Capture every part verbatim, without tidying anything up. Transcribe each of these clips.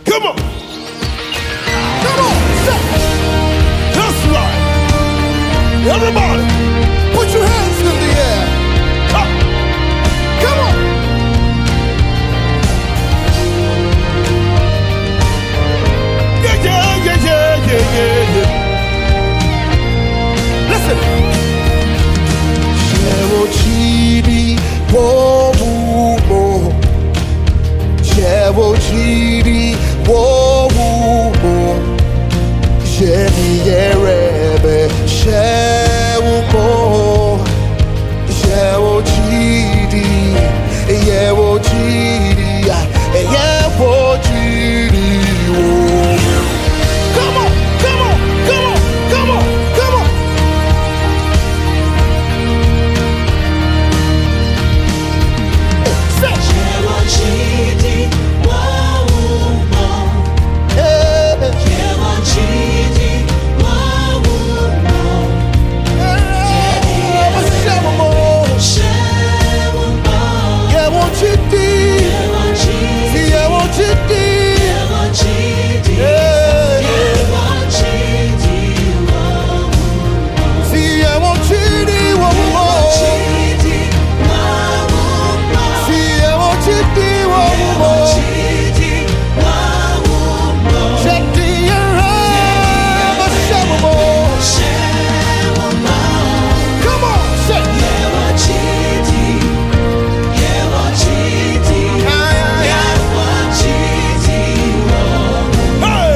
Come on. Come on. That's right. Everybody, put your hands in the air. Come, come on. Yeah, yeah, yeah, yeah, yeah, yeah, yeah. Listen. Cheryl Chidi, whoa, whoa, Cheryl Chidi, whoa, whoa, Jenny Yerebe, Cheryl Mo, Cheryl Chidi, Cheryl Chidi, Cheryl Chidi, whoa. Come on, come on, come on, come on, come on. Cheryl Chidi, whoa, whoa. Cheryl Chidi, whoa, whoa. Cheryl Mo, Cheryl Mo. Cheryl Chidi, Cheryl Chidi, Cheryl Chidi, Cheryl Chidi, Cheryl Chidi, whoa, Cheryl Chidi, whoa, whoa. Chidi, whoa, whoa. Cheryl Chidi, whoa, whoa. Chidi, whoa, whoa. Chidi, Yerebe, Cheryl Mo. Cheryl Mo. Come on, say. Cheryl Chidi, Cheryl Chidi, Cheryl Chidi, whoa. Hey,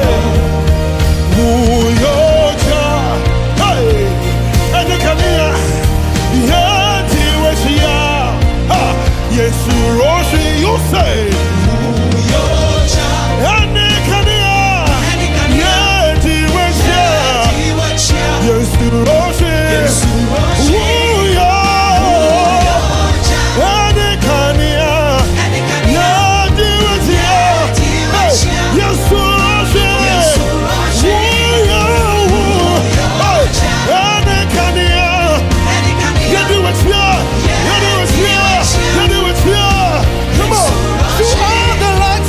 Uyoja, hey, Enekania, Yeti Weshia, ha, Yesu Roshi, you say, Uyoja, Enekania, Enekania, Yeti Weshia, Iwachia, Yesu Roshi, Yesu Roshi, Uyo, Uyoja, Enekania, Enekania, Yeti Weshia, hey, Yesu Roshi, Yesu Roshi, Uyo, hey, Enekania. Enekania, You do it here. You do it here. You do it here. Come on. You are the light.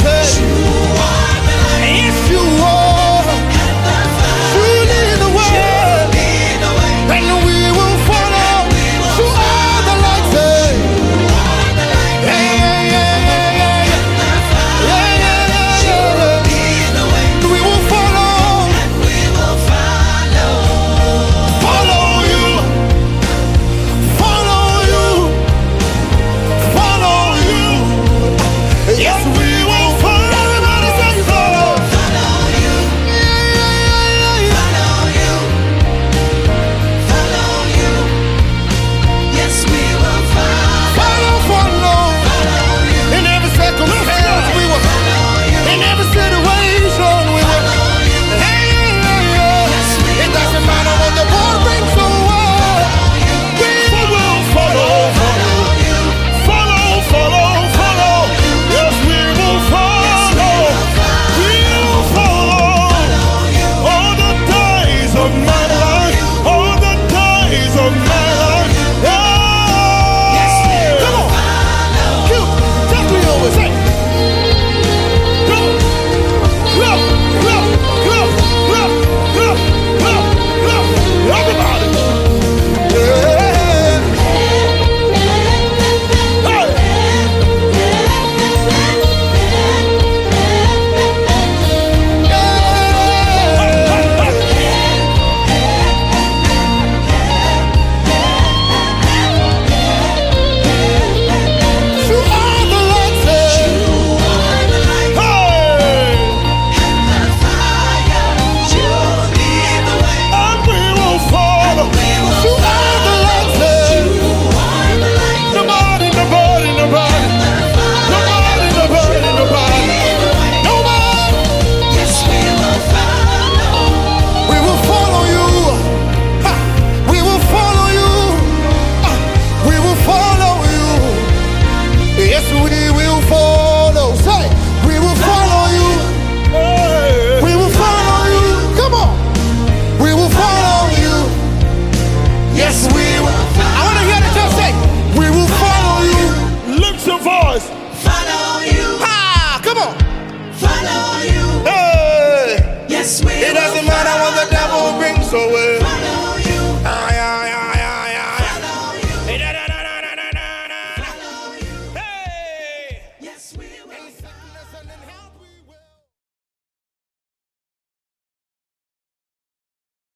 Yes, you are. You lead the way. And we will follow. You are the light. Yeah, yeah, yeah, yeah, yeah. Yeah, yeah, yeah, yeah. We will follow. Follow you. Follow you. Follow you. Yes, we will follow. Everybody say follow. Yeah, yeah, yeah, yeah. Follow, follow. In every circumstance, we will. In every situation, we will. Hey, yeah, yeah. It doesn't matter what the world brings to us. We will follow, follow. Follow, follow, follow. Yes, we will follow. We will follow. All the days of my life. All the days of my life. Yeah. Come on. Q, take me over. Say. Go. Go. Go. Go. Go. Go. Go. Go. Everybody. Yeah. Hey. You are the light. Hey. And we will follow. You are the light. Nobody, nobody, nobody. Nobody, nobody, nobody. Nobody. We will follow you. Ha. We will follow you. Ah. We will follow you. Yes, we will follow. Say, we will follow you. We will follow you. Come on. We will follow you. Yes, we will. I want to hear the church say, we will follow you. Lift your voice. Follow you, Ha! Come on. follow you.